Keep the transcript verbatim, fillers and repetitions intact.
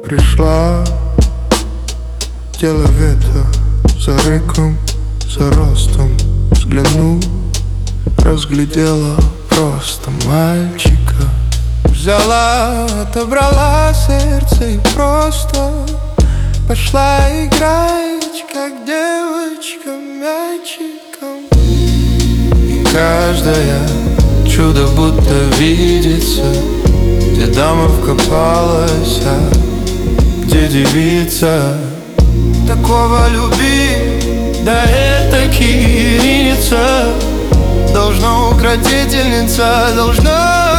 пришла, тело ветра за рыком, за ростом. Взгляну, разглядела просто мальчика. Взяла, отобрала сердце и просто пошла играть, как девочка, мячиком. И каждое чудо будто видится, где дама вкопалась, а где девица. Такого люби, да этаки ринется. Должно укротительница, должно